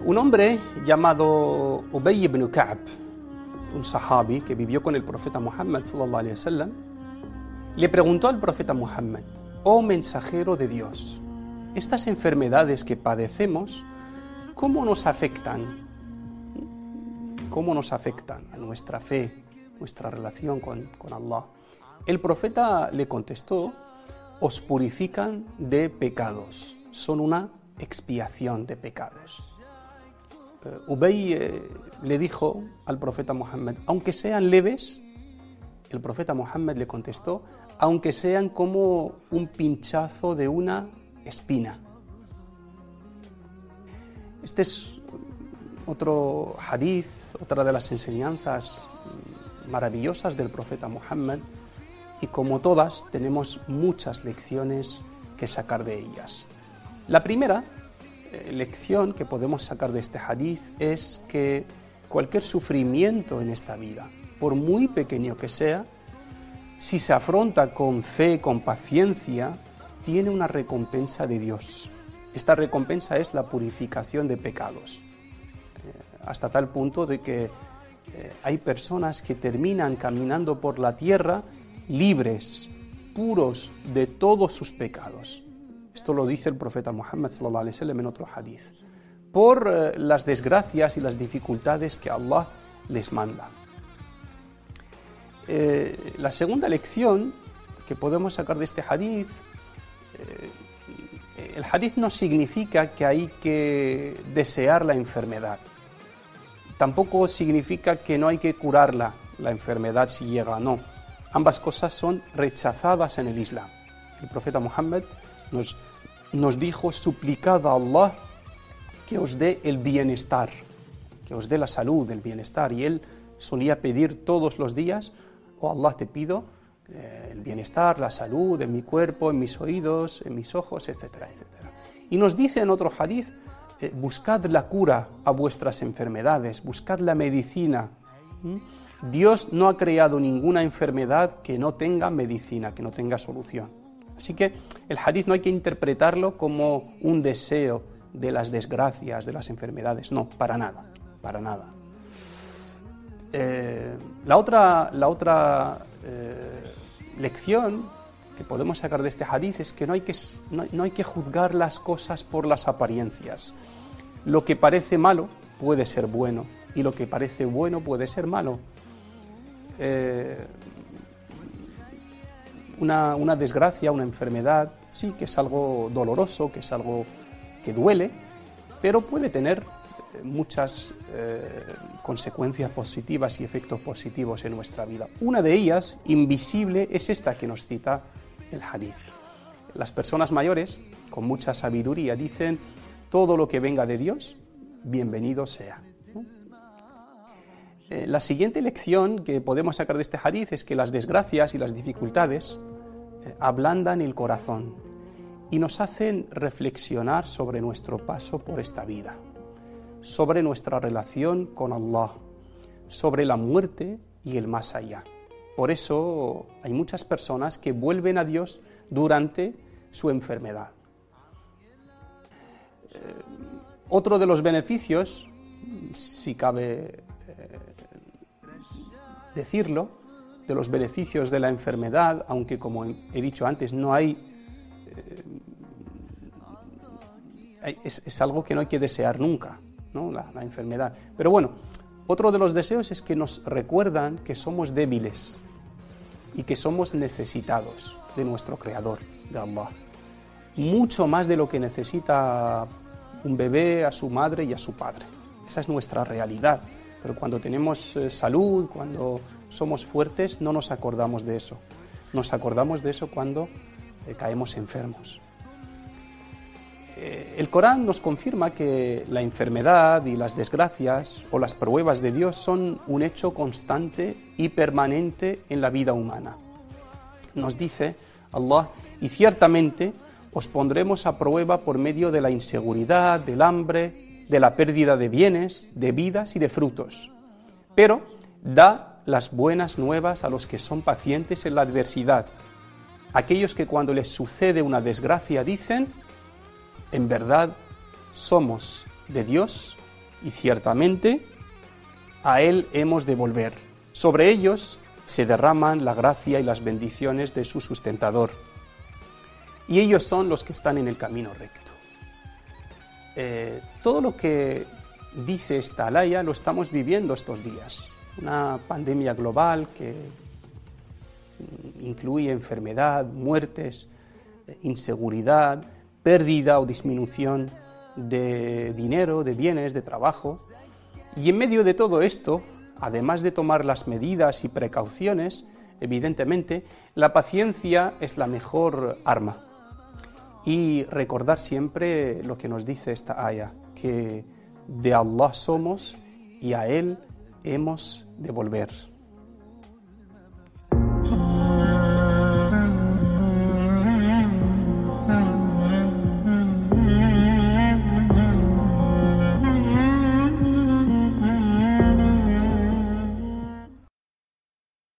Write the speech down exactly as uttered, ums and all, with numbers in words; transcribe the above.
Un hombre llamado Ubay ibn Ka'b, un sahabi que vivió con el profeta Muhammad sallallahu alaihi wasallam, le preguntó al profeta Muhammad: «Oh mensajero de Dios, estas enfermedades que padecemos, ¿cómo nos afectan? ¿Cómo nos afectan a nuestra fe, nuestra relación con, con Allah?» El profeta le contestó: «Os purifican de pecados, son una expiación de pecados». Uh, Ubay eh, le dijo al profeta Muhammad: «Aunque sean leves», el profeta Muhammad le contestó: «aunque sean como un pinchazo de una espina». Este es otro hadith, otra de las enseñanzas maravillosas del profeta Muhammad, y como todas tenemos muchas lecciones que sacar de ellas. La primera eh, lección que podemos sacar de este hadith es que cualquier sufrimiento en esta vida, por muy pequeño que sea, si se afronta con fe, con paciencia, tiene una recompensa de Dios. Esta recompensa es la purificación de pecados, eh, hasta tal punto de que eh, hay personas que terminan caminando por la tierra libres, puros de todos sus pecados. Esto lo dice el profeta Muhammad sallallahu alaihi wasallam en otro hadith, por eh, las desgracias y las dificultades que Allah les manda. Eh, la segunda lección que podemos sacar de este hadith, eh, el hadith no significa que hay que desear la enfermedad. Tampoco significa que no hay que curarla, la enfermedad si llega, no. Ambas cosas son rechazadas en el Islam. El profeta Muhammad nos, nos dijo: suplicad a Allah que os dé el bienestar, que os dé la salud, el bienestar. Y él solía pedir todos los días: oh Allah, te pido eh, el bienestar, la salud en mi cuerpo, en mis oídos, en mis ojos, etcétera, etcétera. Y nos dice en otro hadith: eh, buscad la cura a vuestras enfermedades, buscad la medicina. ¿Mm? Dios no ha creado ninguna enfermedad que no tenga medicina, que no tenga solución. Así que el hadith no hay que interpretarlo como un deseo de las desgracias, de las enfermedades. No, para nada, para nada. Eh, la otra, la otra eh, lección que podemos sacar de este hadith es que no hay que, no, no hay que juzgar las cosas por las apariencias. Lo que parece malo puede ser bueno y lo que parece bueno puede ser malo. Eh, una, una desgracia, una enfermedad, sí que es algo doloroso, que es algo que duele, pero puede tener muchas eh, consecuencias positivas y efectos positivos en nuestra vida. Una de ellas, invisible, es esta que nos cita el hadith. Las personas mayores, con mucha sabiduría, dicen: todo lo que venga de Dios, bienvenido sea. Eh, la siguiente lección que podemos sacar de este hadith es que las desgracias y las dificultades eh, ablandan el corazón y nos hacen reflexionar sobre nuestro paso por esta vida, sobre nuestra relación con Allah, sobre la muerte y el más allá. Por eso hay muchas personas que vuelven a Dios durante su enfermedad. Eh, otro de los beneficios, si cabe eh, decirlo, de los beneficios de la enfermedad, aunque como he dicho antes, no hay, eh, es, es algo que no hay que desear nunca, ¿no? La, la enfermedad. Pero bueno, otro de los deseos es que nos recuerdan que somos débiles y que somos necesitados de nuestro Creador, de Allah. Mucho más de lo que necesita un bebé a su madre y a su padre. Esa es nuestra realidad. Pero cuando tenemos eh, salud, cuando somos fuertes, no nos acordamos de eso. Nos acordamos de eso cuando eh, caemos enfermos. Eh, el Corán nos confirma que la enfermedad y las desgracias o las pruebas de Dios son un hecho constante y permanente en la vida humana. Nos dice Allah: y ciertamente os pondremos a prueba por medio de la inseguridad, del hambre, de la pérdida de bienes, de vidas y de frutos. Pero da las buenas nuevas a los que son pacientes en la adversidad. Aquellos que cuando les sucede una desgracia dicen: en verdad somos de Dios y ciertamente a Él hemos de volver. Sobre ellos se derraman la gracia y las bendiciones de su sustentador. Y ellos son los que están en el camino recto. Eh, todo lo que dice esta alaya lo estamos viviendo estos días. Una pandemia global que incluye enfermedad, muertes, inseguridad, pérdida o disminución de dinero, de bienes, de trabajo. Y en medio de todo esto, además de tomar las medidas y precauciones, evidentemente, la paciencia es la mejor arma. Y recordar siempre lo que nos dice esta aya, que de Allah somos y a Él hemos de volver.